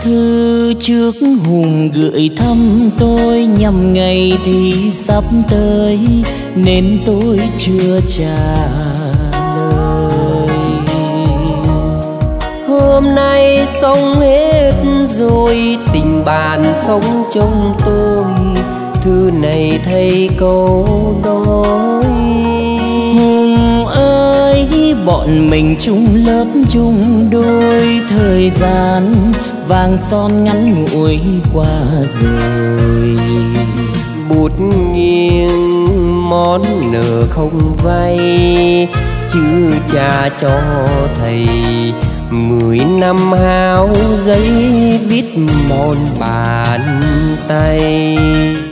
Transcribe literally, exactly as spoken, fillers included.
thư trước Hùng gửi thăm tôi, nhằm ngày thì sắp tới nên tôi chưa trả lời. Hôm nay xong hết rồi, tình bạn sống trong tôi, thư này thay câu nói. Hùng ơi, bọn mình chung lớp chung đôi, thời gian vàng son ngắn ngủi qua rồi. Bút nghiêng món nợ không vay, chứ cha cho thầy mười năm hao giấy viết mòn bàn tay.